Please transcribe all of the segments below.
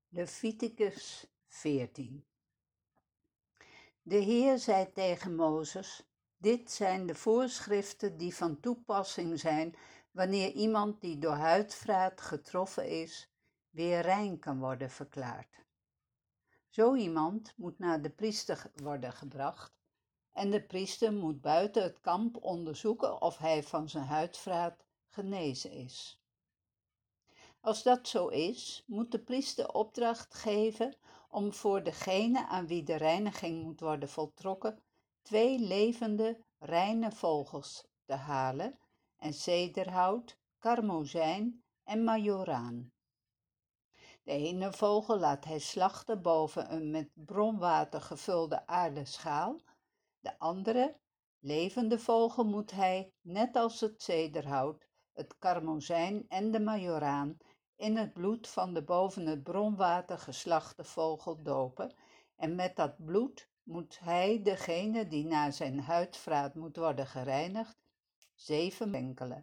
Leviticus 14. De Heer zei tegen Mozes: dit zijn de voorschriften die van toepassing zijn wanneer iemand die door huidvraat getroffen is, weer rein kan worden verklaard. Zo iemand moet naar de priester worden gebracht en de priester moet buiten het kamp onderzoeken of hij van zijn huidvraat genezen is. Als dat zo is, moet de priester opdracht geven om voor degene aan wie de reiniging moet worden voltrokken 2 levende, reine vogels te halen en cederhout, karmozijn en majoraan. De ene vogel laat hij slachten boven een met bronwater gevulde aardeschaal. De andere, levende vogel moet hij, net als het cederhout, het karmozijn en de majoraan, in het bloed van de boven het bronwater geslachte vogel dopen en met dat bloed moet hij degene die na zijn huidvraat moet worden gereinigd 7 enkelen.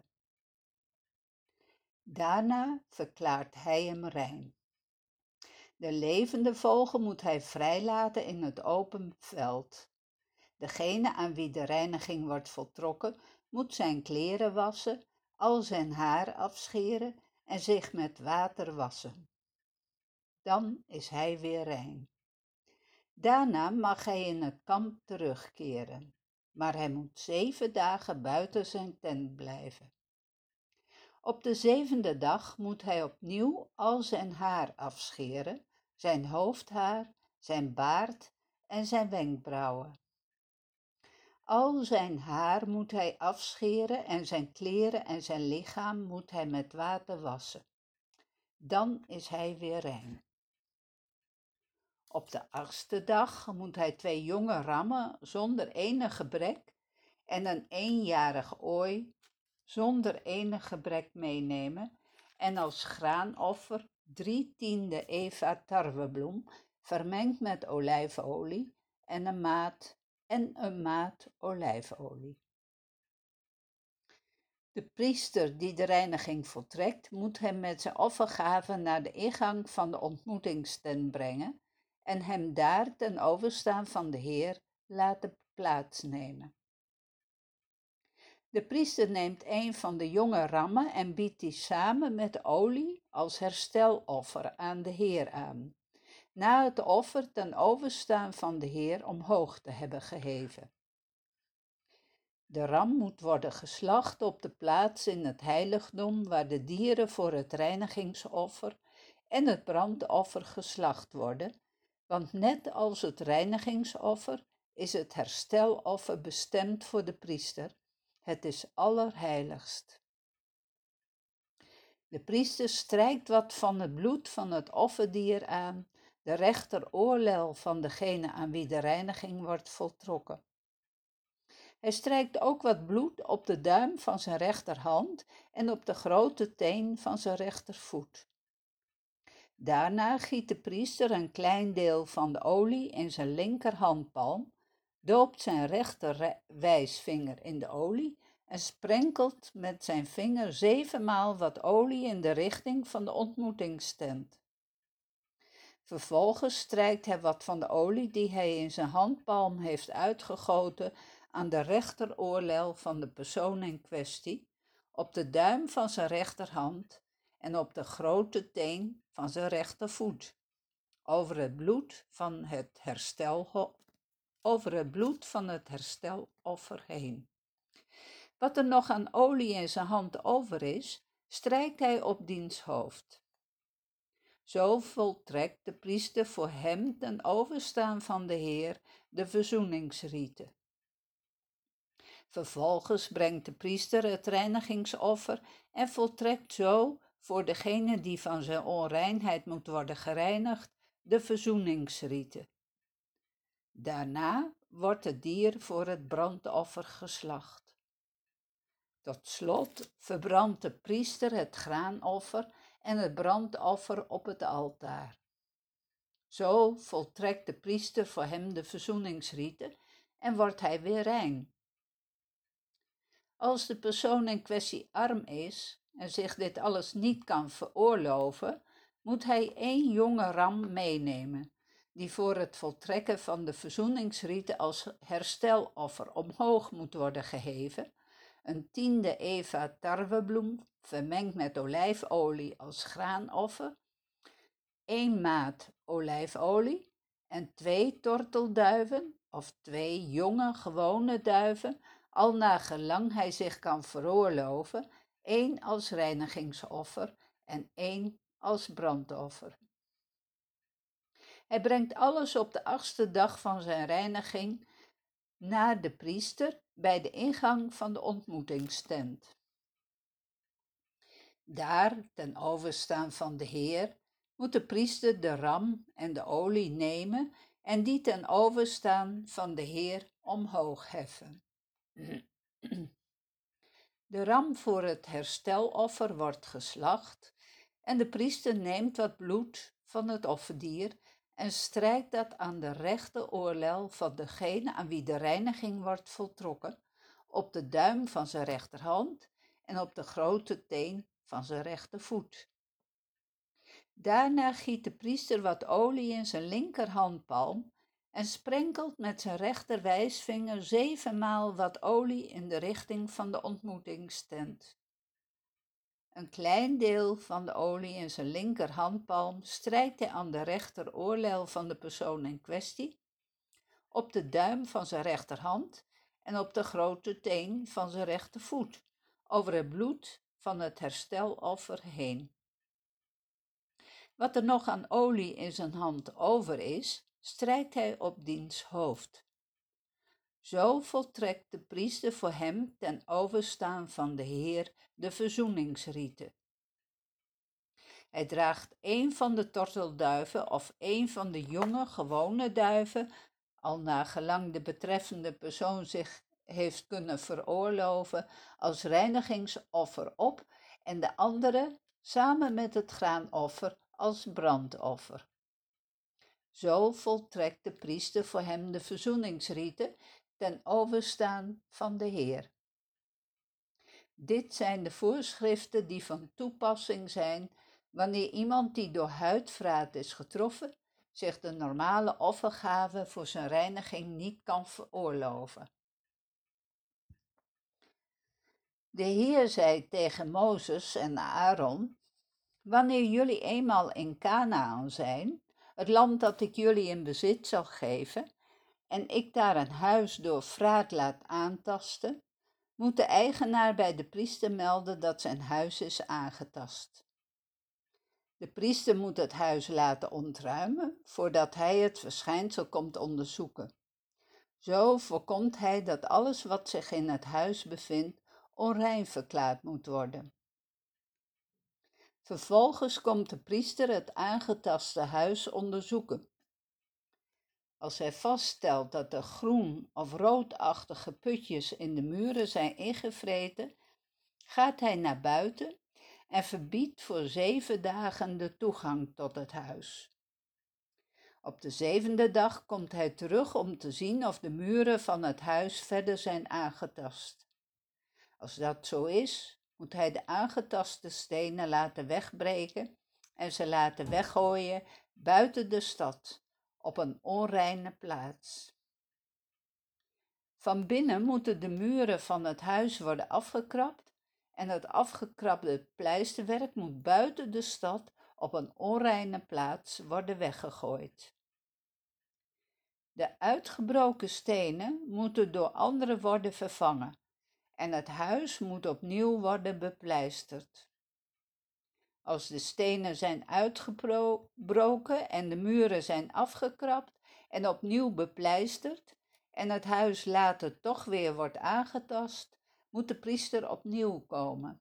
Daarna verklaart hij hem rein. De levende vogel moet hij vrijlaten in het open veld. Degene aan wie de reiniging wordt voltrokken moet zijn kleren wassen, al zijn haar afscheren en zich met water wassen. Dan is hij weer rein. Daarna mag hij in het kamp terugkeren, maar hij moet 7 dagen buiten zijn tent blijven. Op de 7e dag moet hij opnieuw al zijn haar afscheren, zijn hoofdhaar, zijn baard en zijn wenkbrauwen. Al zijn haar moet hij afscheren en zijn kleren en zijn lichaam moet hij met water wassen. Dan is hij weer rein. Op de 8e dag moet hij 2 jonge rammen zonder enig gebrek en een 1-jarig ooi zonder enig gebrek meenemen en als graanoffer 3/10 eva tarwebloem vermengd met olijfolie en een maat olijfolie. De priester die de reiniging voltrekt, moet hem met zijn offergave naar de ingang van de ontmoetingstent brengen en hem daar ten overstaan van de Heer laten plaatsnemen. De priester neemt een van de jonge rammen en biedt die samen met olie als hersteloffer aan de Heer aan, na het offer ten overstaan van de Heer omhoog te hebben geheven. De ram moet worden geslacht op de plaats in het heiligdom waar de dieren voor het reinigingsoffer en het brandoffer geslacht worden, want net als het reinigingsoffer is het hersteloffer bestemd voor de priester. Het is allerheiligst. De priester strijkt wat van het bloed van het offerdier aan, de rechteroorlel van degene aan wie de reiniging wordt voltrokken. Hij strijkt ook wat bloed op de duim van zijn rechterhand en op de grote teen van zijn rechtervoet. Daarna giet de priester een klein deel van de olie in zijn linkerhandpalm, doopt zijn rechterwijsvinger in de olie en sprenkelt met zijn vinger 7 maal wat olie in de richting van de ontmoetingstent. Vervolgens strijkt hij wat van de olie die hij in zijn handpalm heeft uitgegoten aan de rechteroorlel van de persoon in kwestie, op de duim van zijn rechterhand en op de grote teen van zijn rechtervoet, over het bloed van het hersteloffer heen. Wat er nog aan olie in zijn hand over is, strijkt hij op diens hoofd. Zo voltrekt de priester voor hem ten overstaan van de Heer de verzoeningsrieten. Vervolgens brengt de priester het reinigingsoffer en voltrekt zo voor degene die van zijn onreinheid moet worden gereinigd de verzoeningsrieten. Daarna wordt het dier voor het brandoffer geslacht. Tot slot verbrandt de priester het graanoffer en het brandoffer op het altaar. Zo voltrekt de priester voor hem de verzoeningsrieten en wordt hij weer rein. Als de persoon in kwestie arm is en zich dit alles niet kan veroorloven, moet hij 1 jonge ram meenemen, die voor het voltrekken van de verzoeningsrieten als hersteloffer omhoog moet worden geheven, een 10e eva tarwebloem vermengd met olijfolie als graanoffer, 1 maat olijfolie en 2 tortelduiven of 2 jonge gewone duiven, al naar gelang hij zich kan veroorloven, 1 als reinigingsoffer en 1 als brandoffer. Hij brengt alles op de 8e dag van zijn reiniging naar de priester bij de ingang van de ontmoetingstent. Daar, ten overstaan van de Heer, moet de priester de ram en de olie nemen en die ten overstaan van de Heer omhoog heffen. De ram voor het hersteloffer wordt geslacht en de priester neemt wat bloed van het offerdier en strijkt dat aan de rechte oorlel van degene aan wie de reiniging wordt voltrokken, op de duim van zijn rechterhand en op de grote teen van zijn rechtervoet. Daarna giet de priester wat olie in zijn linkerhandpalm en sprenkelt met zijn rechterwijsvinger 7 maal wat olie in de richting van de ontmoetingstent. Een klein deel van de olie in zijn linkerhandpalm strijkt hij aan de rechteroorlel van de persoon in kwestie, op de duim van zijn rechterhand en op de grote teen van zijn rechtervoet, over het bloed van het hersteloffer heen. Wat er nog aan olie in zijn hand over is, strijkt hij op diens hoofd. Zo voltrekt de priester voor hem ten overstaan van de Heer de verzoeningsrieten. Hij draagt 1 van de tortelduiven of 1 van de jonge gewone duiven, al naar gelang de betreffende persoon zich heeft kunnen veroorloven, als reinigingsoffer op en de andere samen met het graanoffer als brandoffer. Zo voltrekt de priester voor hem de verzoeningsrieten ten overstaan van de Heer. Dit zijn de voorschriften die van toepassing zijn wanneer iemand die door huidvraat is getroffen zich de normale offergave voor zijn reiniging niet kan veroorloven. De Heer zei tegen Mozes en Aaron: wanneer jullie eenmaal in Kanaan zijn, het land dat ik jullie in bezit zal geven, en ik daar een huis door vraat laat aantasten, moet de eigenaar bij de priester melden dat zijn huis is aangetast. De priester moet het huis laten ontruimen, voordat hij het verschijnsel komt onderzoeken. Zo voorkomt hij dat alles wat zich in het huis bevindt onrein verklaard moet worden. Vervolgens komt de priester het aangetaste huis onderzoeken. Als hij vaststelt dat er groen- of roodachtige putjes in de muren zijn ingevreten, gaat hij naar buiten en verbiedt voor 7 dagen de toegang tot het huis. Op de 7e dag komt hij terug om te zien of de muren van het huis verder zijn aangetast. Als dat zo is, moet hij de aangetaste stenen laten wegbreken en ze laten weggooien buiten de stad, op een onreine plaats. Van binnen moeten de muren van het huis worden afgekrapt en het afgekrabde pleisterwerk moet buiten de stad op een onreine plaats worden weggegooid. De uitgebroken stenen moeten door andere worden vervangen en het huis moet opnieuw worden bepleisterd. Als de stenen zijn uitgebroken en de muren zijn afgekrapt en opnieuw bepleisterd en het huis later toch weer wordt aangetast, moet de priester opnieuw komen.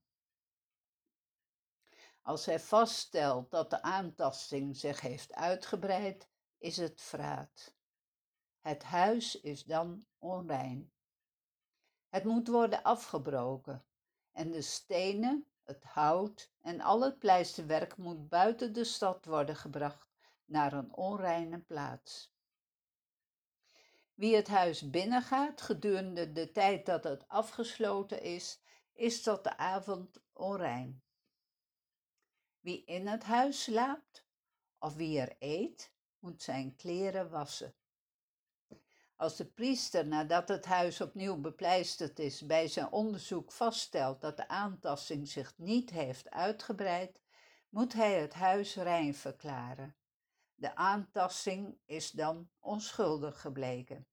Als hij vaststelt dat de aantasting zich heeft uitgebreid, is het vraat. Het huis is dan onrein. Het moet worden afgebroken en de stenen, het hout en al het pleisterwerk moet buiten de stad worden gebracht naar een onreine plaats. Wie het huis binnengaat gedurende de tijd dat het afgesloten is tot de avond onrein. Wie in het huis slaapt of wie er eet, moet zijn kleren wassen. Als de priester nadat het huis opnieuw bepleisterd is bij zijn onderzoek vaststelt dat de aantasting zich niet heeft uitgebreid, moet hij het huis rein verklaren. De aantasting is dan onschuldig gebleken.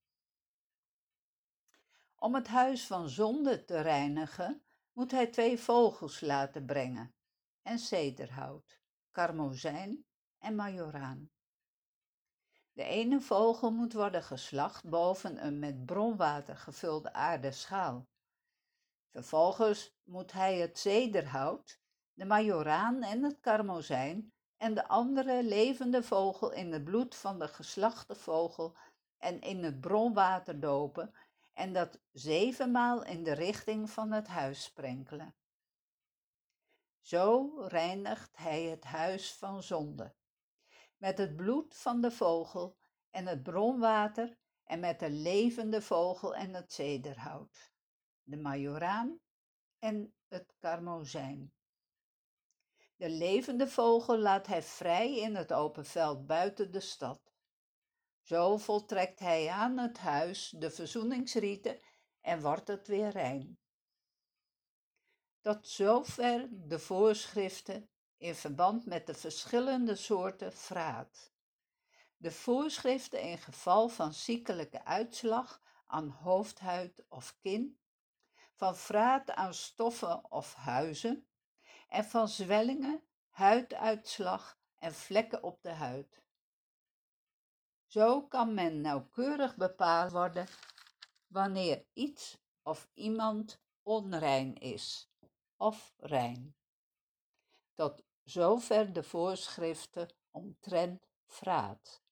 Om het huis van zonde te reinigen, moet hij 2 vogels laten brengen en cederhout, karmozijn en majoraan. De ene vogel moet worden geslacht boven een met bronwater gevulde aarden schaal. Vervolgens moet hij het cederhout, de majoraan en het karmozijn en de andere levende vogel in het bloed van de geslachte vogel en in het bronwater dopen en dat 7 maal in de richting van het huis sprenkelen. Zo reinigt hij het huis van zonde, met het bloed van de vogel en het bronwater en met de levende vogel en het cederhout, de majoraan en het karmozijn. De levende vogel laat hij vrij in het open veld buiten de stad. Zo voltrekt hij aan het huis de verzoeningsriten en wordt het weer rein. Tot zover de voorschriften in verband met de verschillende soorten vraat. De voorschriften in geval van ziekelijke uitslag aan hoofdhuid of kin, van vraat aan stoffen of huizen en van zwellingen, huiduitslag en vlekken op de huid. Zo kan men nauwkeurig bepaald worden wanneer iets of iemand onrein is of rein. Tot zover de voorschriften omtrent vraat.